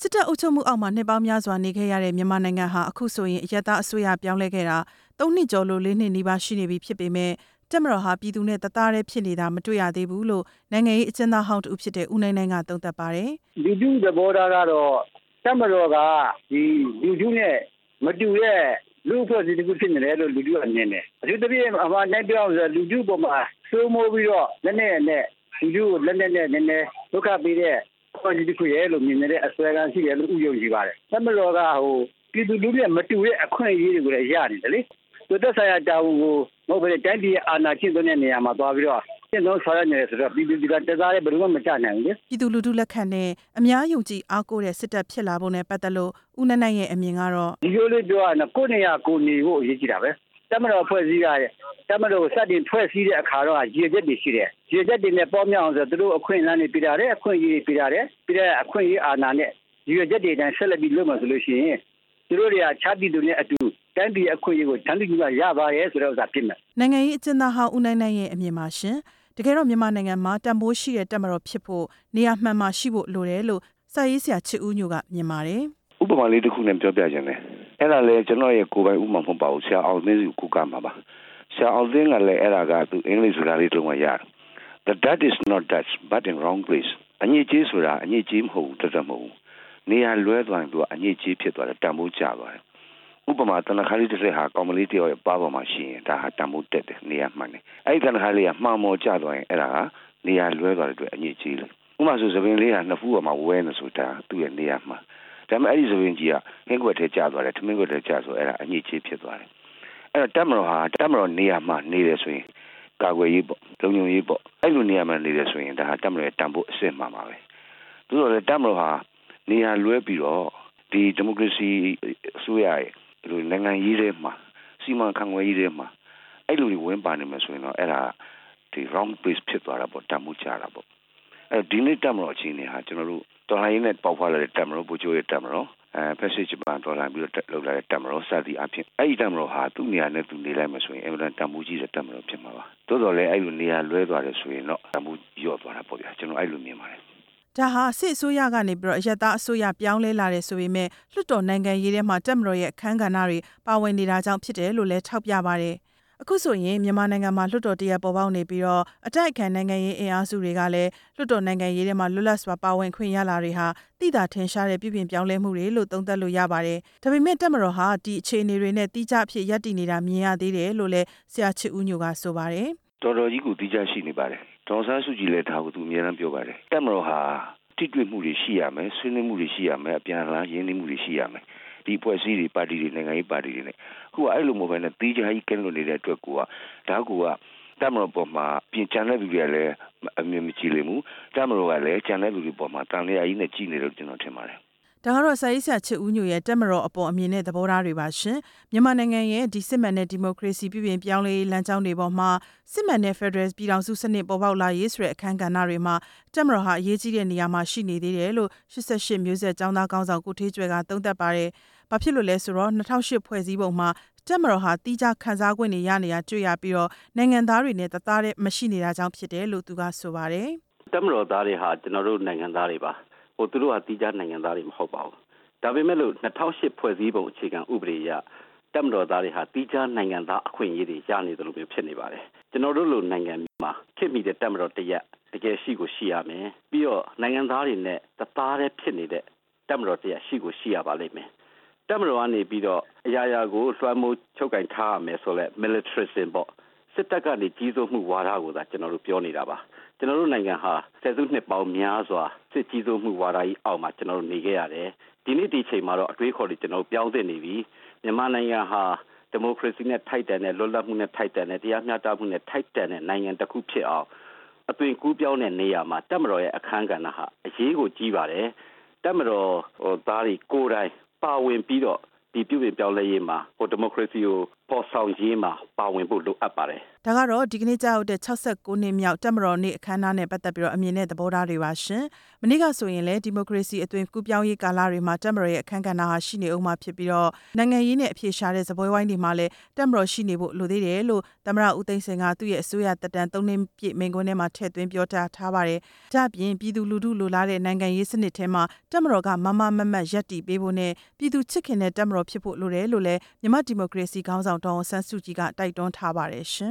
စစ်တပ်အုပ်ချုပ်မှုအောက်မှာနှစ်ပေါင်းများစွာနေခဲ့ရတဲ့မြန်မာနိုင်ငံဟာအခုဆိုရင်အရပ်သားအစိုးရပြောင်းလဲခဲ့တာ3 နှစ်ကျော်လို့4 နှစ်နီးပါးရှိနေပြီဖြစ်ပေမဲ့တပ်မတော်ဟာပြည်သူနဲ့တသားတည်းဖြစ်နေတာမတွေ့ရသေးဘူးလို့နိုင်ငံရေးအကျဉ်းသားဟောင်းတူဖြစ်တဲ့ဦးနိုင်နိုင်ကသုံးသပ်ပါတယ်။လူထုသဘောထားကတော့တပ်မတော်ကဒီလူထုနဲ့မတူတဲ့လူ့အဖွဲ့အစည်းတစ်ခုဖြစ်နေတယ်လို့လူထုကမြင်တယ်။အထူးသဖြင့်အမှန်တိုင်းပြောရရင်လူထုပေါ်မှာစိုးမိုးပြီးတော့လက်နဲ့လူထုကိုလက်နဲ့နည်းနည်းဒုက္ခပေးတဲ့အဖွဲ့အစည်းတစ်ခုရဲ့လို့မြင်နေတဲ့အစွဲကမ်းရှိတယ်လို့ဥယျာဉ်ရှိပါတယ်။တပ်မတော်ကပြည်သူလူထုနဲ့မတူတဲ့အခွင့်အရေးတွေကိုလည်းရနေတယ်လေ။သက်ဆိုင်ရာတာဝန်ကိုမဟုတ်ဘဲတိုင်းပြည်အာဏာကျင့်သုံးတဲ့နေရာမှာသွားပြီးတော့ကျင့်သုံးဆောင်ရွက်နေတယ်ဆိုတော့ပြည်သူတွေကတသားတည်းဘယ်လိုမှမချနိုင်ဘူးလေပြည်သူလူထုလက်ခံနဲ့အများယုံကြည်အားကိုးတဲ့စစ်တပ်ဖြစ်လာဖို့နဲ့ပတ်သက်လို့ဦးနိုင်နိုင်ရဲ့အမြင်ကတော့ဒီလိုလေးပြောရရင်ကိုယ့်နေရာကိုနေဖို့အရေးကြီးတာပဲတပ်မတော်ဖွဲ့စည်းရတဲ့တပ်မတော်ကိုစတင်ဖွဲ့စည်းတဲ့အခါတော့ရည်ချက်တွေရှိတယ်ရည်ချက်တွေနဲ့ပေါမြောက်အောင်ဆိုသူတို့အခွင့်အလမ်းတွေပြရတယ်အခွင့်အရေးတွေပြရတယ်ပြီးတဲ့အခွင့်အရေးအာဏာနဲ့ရည်ချက်တွေတိုင်းဆက်လက်ပြီးလုပ်မှာဆိုလို့ရှိရင်သူတို့တွေကခြားပြည်သူနဲ့အတူတိုင်းပြည်အခွင့်အရေးကိုတန်းတူညီမျှရပါရဲ့ဆိုတဲ့ဥစ္စာဖြစ်မယ်နိုင်ငံရေးအကျဉ်းသားဟောင်းဦးနိုင်နိုင်ရဲ့အမြင်ပါရှင်တကယ်တော့မြန်မာနိုင်ငံမှာတန်ဖိုးရှိတဲ့တပ်မတော်ဖြစ်ဖို့နေရာမှန်မှရှိဖို့လိုတယ်လို့စာရေးဆရာချစ်ဦးညိုကမြင်ပါတယ်ဥပမာလေးတစ်ခုနဲ့ပြောပြခြင်းတယ်အဲ့ဒါလည်းကျွန်တော်ရဲ့ကိုယ်ပိုင်ဥပမာမဟုတ်ပါဘူးဆရာအောင်သိန်းစုကိုကမှာပါဆရာအောင်သိန်းကလည်းအဲ့ဒါကသူအင်္ဂလိပ်စကားလေးလုံးဝရတယ် The Dutch is not Dutch but in wrong place အညစ်အကြေးဆိုတာအညစ်အကြေးမဟုတ်ဘူးတသက်မဟုတ်ဘူးနေရာလွဲသွားရင်သူကအညစ်အကြေးဖြစ်သွားတယ်တန်ဖိုးကျသွားတယ်ဥပမာတနခါလေးတစ်စက်ဟာကောင်မလေးတယောက်ရဲ့ပါးပေါ်မှာရှိရင်ဒါဟာတန်ဖိုးတက်တယ်နေရာမှန်တယ်အဲ့ဒီတနခါလေးကမှန်မော်ကျသွားရင်အဲ့ဒါကနေရာလွဲသွားတဲ့အတွက်အညစ်အကြေးလေဥပမာဆိုသပင်လေးကနှစ်ဖူးပေါ်မှာဝဲနေဆိုတာသူ့ရဲ့နေရာမှန်ဒါပေမဲ့အဲ့ဒီသပင်ကြီးကဟင်းကွက်ထဲကျသွားတယ်ထမင်းကွက်ထဲကျဆိုအဲ့ဒါအညစ်အကြေးဖြစ်သွားတယ်အဲ့တော့တပ်မတော်နေရာမှနေတယ်ဆိုရင်ကာကွယ်ရေးပေါ့လုံခြုံရေးပေါ့အဲ့လိုနေရာမှနေတယ်ဆိုရင်ဒါဟာတပ်မတော်ရဲ့တန်ဖိုးအစစ်မှန်ပါပဲသို့တော်လည်းတပ်မတော်ဟာနေရာလွဲပြီးတော့ဒီဒီမိုကရေစီအစိုးရရဲ့ဒီနိုင်ငံရေးထဲမှာစီမံခန့်ခွဲရေးထဲမှာအဲ့လိုဝင်ပါနေမှာဆိုရင်တော့အဲ့ဒါဒီ wrong place ဖြစ်သွားတာပေါ့တန်ဖိုးကျတာပေါ့အဲ့ဒီနေ့တပ်မတော်အချင်းတွေဟာကျွန်တော်တို့တော်လှန်ရေးနဲ့ပေါက်ဖွားလာတဲ့တပ်မတော်ဗိုလ်ချုပ်ရဲ့တပ်မတော်passage ပန်တော်လှန်ပြီးတော့လောက်လာတဲ့တပ်မတော်စသည်အဖြစ်အဲ့ဒီတပ်မတော်ဟာသူ့နေရာနဲ့သူနေလိုက်မှဆိုရင်အမှန်တန်တန်ဖိုးကြီးတဲ့တပ်မတော်ဖြစ်မှာပါသို့တော်လည်းအဲ့လိုနေရာလွဲသွားတယ်ဆိုရင်တော့တန်ဖိုးလျော့သွားတာပေါ့ဗျာကျွန်တော်အဲ့လိုမြင်ပါတယ်ဒါဟာစစ်အစိုးရကနေပြီးတော့အရပ်သားအစိုးရပြောင်းလဲလာတယ်ဆိုပေမဲ့လွှတ်တော်နိုင်ငံရေးထဲမှာတပ်မတော်ရဲ့အခမ်းကဏ္ဍတွေပါဝင်နေတာကြောင့်ဖြစ်တယ်လို့လည်းထောက်ပြပါတယ်အခုဆိုရင်မြန်မာနိုင်ငံမှာလွှတ်တော်တရက်ပေါ်ပေါက်နေပြီးတော့အတိုက်အခံနိုင်ငံရေးအင်အားစုတွေကလည်းလွှတ်တော်နိုင်ငံရေးထဲမှာလွတ်လပ်စွာပါဝင်ခွင့်ရလာတွေဟာတိတာထင်ရှားတဲ့ပြည်ပြင်ပြောင်းလဲမှုတွေလို့သုံးသပ်လို့ရပါတယ်။ဒါပေမဲ့တပ်မတော်ဟာဒီအခြေအနေတွေနဲ့တိကျအဖြစ်ရပ်တည်နေတာမြင်ရသေးတယ်လို့လည်းဆရာချစ်ဦးညိုကဆိုပါတယ်။တော်တော်ကြီးကိုတိကျရှိနေပါတယ်။ဒေါ်ဆန်းစုကြည်လည်းဒါကိုသူအများအားပြောပါတယ်။တပ်မတော်ဟာတိတွေ့မှုတွေရှိရမယ်ဆွေးနွေးမှုတွေရှိရမယ်အပြန်အလှန်ရင်းနှီးမှုတွေရှိရမယ်ဒီဖွဲ့စည်းတွေပါတီတွေနိုင်ငံရေးပါတီတွေနဲ့ခုကအဲ့လိုမျိုးပဲနဲ့တီးကြကြီးကင်းလို့နေတဲ့အတွက်ကိုကဒါကူကတပ်မတော်ပေါ်မှာပြင်ချန်တဲ့လူတွေကလည်းအမြင်မကြည့်လိမ့်ဘူးတပ်မတော်ကလည်းချန်တဲ့လူတွေပေါ်မှာတန်လျာကြီးနဲ့ကြည့်နေလို့ကျွန်တော်ထင်ပါတယ်ဒါကတော့စာရေးဆရာချစ်ဦးညိုရဲ့တပ်မတော်အပေါ်အမြင်နဲ့သဘောထားတွေပါရှင်မြန်မာနိုင်ငံရဲ့ဒီစစ်မှန်တဲ့ဒီမိုကရေစီပြည်ပြင်ပြောင်းလဲရေးလမ်းကြောင်းတွေပေါ်မှာစစ်မှန်တဲ့ Federal ပြည်ထောင်စုစနစ်ပေါ်ပေါက်လာရေးဆိုတဲ့အခမ်းကဏ္ဍတွေမှာတပ်မတော်ဟာအရေးကြီးတဲ့နေရာမှာရှိနေသေးတယ်လို့88မျိုးဆက်ကျောင်းသားကောင်းဆောင်ကိုထေးကျွဲကသုံးသပ်ပါတယ်။ဘာဖြစ်လို့လဲဆိုတော့2008ဖွဲ့စည်းပုံမှာတပ်မတော်ဟာတိကျခန်းစားခွင့်တွေရနေတာတွေ့ရပြီးတော့နိုင်ငံသားတွေနဲ့တသားတည်းမရှိနေတာကြောင့်ဖြစ်တယ်လို့သူကဆိုပါတယ်။တပ်မတော်သားတွေဟာကျွန်တော်တို့နိုင်ငံသားတွေပါ။သူတို့ဟာတိကျနိုင်ငံသားတွေမဟုတ်ပါဘူး။ဒါပေမဲ့လို့2008ဖွဲ့စည်းပုံအခြေခံဥပဒေအရတပ်မတော်သားတွေဟာတိကျနိုင်ငံသားအခွင့်အရေးတွေရနေတယ်လို့မျိုးဖြစ်နေပါတယ်။ကျွန်တော်တို့လိုနိုင်ငံမှာဖြစ်မိတဲ့တပ်မတော်တရက်တကယ်ရှိကိုရှိရမယ်။ပြီးတော့နိုင်ငံသားတွေနဲ့တသားတည်းဖြစ်နေတဲ့တပ်မတော်တရက်ရှိကိုရှိရပါလိမ့်မယ်။တပ်မတော်ကနေပြီးတော့အရာရာကိုလွှမ်းမိုးချုပ်ကင်ထားရမယ်ဆိုလဲ militarism ပေါ့စစ်တပ်ကနေကြီးစိုးမှုဝါဒကိုသာကျွန်တော်တို့ပြောနေတာပါကျွန်တော်တို့နိုင်ငံဟာဆယ်စုနှစ်ပေါင်းများစွာစစ်ကြီးစိုးမှုဝါဒကြီးအောက်မှာကျွန်တော်တို့နေခဲ့ရတယ်ဒီနေ့ဒီချိန်မှာတော့အတွေးခေါ်တွေကျွန်တော်ပြောင်းသင့်နေပြီမြန်မာနိုင်ငံဟာဒီမိုကရေစီနဲ့ထိုက်တန်တဲ့လွတ်လပ်မှုနဲ့ထိုက်တန်တဲ့တရားမျှတမှုနဲ့ထိုက်တန်တဲ့နိုင်ငံတစ်ခုဖြစ်အောင်အသွင်ကူးပြောင်းတဲ့နေရာမှာတပ်မတော်ရဲ့အခမ်းကဏ္ဍဟာအရေးကိုကြီးပါတယ်တပ်မတော်သားတွေကိုယ်တိုင်ပါဝင်ပြီးတော့ဒီပြုပြင်ပြောင်းလဲရေးမှာဒီမိုကရေစီကိုပေါ်ဆောင်ရေးမှာပါဝင်ဖို့လိုအပ်ပါတယ်ဒါကတော့ဒီကနေ့ကြောက်တဲ့69နှစ်မြောက်တက်မတော်နေ့အခမ်းအနားနဲ့ပတ်သက်ပြီးတော့အမြင်နဲ့သဘောထားတွေပါရှင်မနေ့ကဆိုရင်လည်းဒီမိုကရေစီအသွင်ကူးပြောင်းရေးကာလတွေမှာတက်မတော်ရဲ့အခမ်းကဏ္ဍဟာရှိနေအောင်မှာဖြစ်ပြီးတော့နိုင်ငံရေးနဲ့အပြေရှားတဲ့ဇပွဲဝိုင်းတွေမှာလည်းတက်မတော်ရှိနေဖို့လိုသေးတယ်လို့သမ္မတဦးသိန်းစိန်ကသူ့ရဲ့အစိုးရတက်တန်း3နှစ်ပြည့်မိန့်ခွန်းထဲမှာထည့်သွင်းပြောကြားထားပါတယ်ဒါ့အပြင်ပြည်သူလူထုလိုလားတဲ့နိုင်ငံရေးစနစ်ထဲမှာတက်မတော်ကမမမတ်ရပ်တည်ပေးဖို့နဲ့ပြည်သူချစ်ခင်တဲ့တက်မတော်ဖြစ်ဖို့လိုတယ်လို့လည်းမြန်မာဒီမိုကရေစီခေါင်းဆောင်ဒေါ်အောင်ဆန်းစုကြည်ကတိုက်တွန်းထားပါတယ်ရှင်